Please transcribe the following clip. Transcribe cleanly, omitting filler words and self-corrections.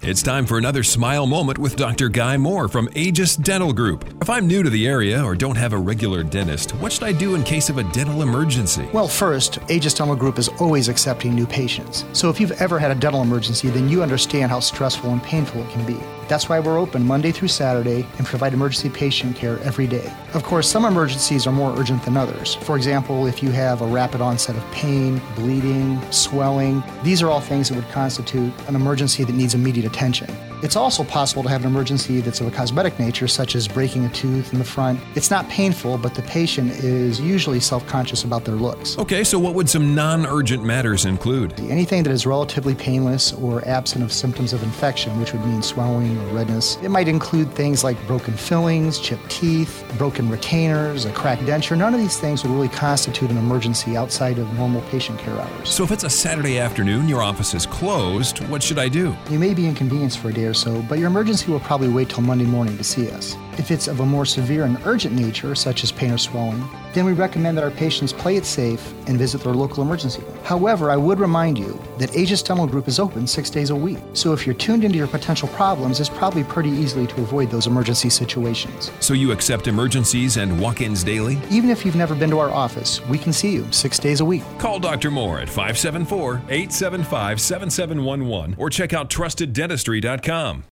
It's time for another smile moment with Dr. Guy Moore from Aegis Dental Group. If I'm new to the area or don't have a regular dentist, what should I do in case of a dental emergency? Well, first, Aegis Dental Group is always accepting new patients. So if you've ever had a dental emergency, then you understand how stressful and painful it can be. That's why we're open Monday through Saturday and provide emergency patient care every day. Of course, some emergencies are more urgent than others. For example, if you have a rapid onset of pain, bleeding, swelling, these are all things that would constitute an emergency that needs immediate attention. It's also possible to have an emergency that's of a cosmetic nature, such as breaking a tooth in the front. It's not painful, but the patient is usually self-conscious about their looks. Okay, so what would some non-urgent matters include? Anything that is relatively painless or absent of symptoms of infection, which would mean swelling or redness. It might include things like broken fillings, chipped teeth, broken retainers, a cracked denture. None of these things would really constitute an emergency outside of normal patient care hours. So if it's a Saturday afternoon, your office is closed, what should I do? You may be inconvenienced for a day or so, but your emergency will probably wait till Monday morning to see us. If it's of a more severe and urgent nature, such as pain or swelling, then we recommend that our patients play it safe and visit their local emergency room. However, I would remind you that Aegis Dental Group is open 6 days a week. So if you're tuned into your potential problems, it's probably pretty easily to avoid those emergency situations. So you accept emergencies and walk-ins daily? Even if you've never been to our office, we can see you 6 days a week. Call Dr. Moore at 574-875-7711 or check out TrustedDentistry.com.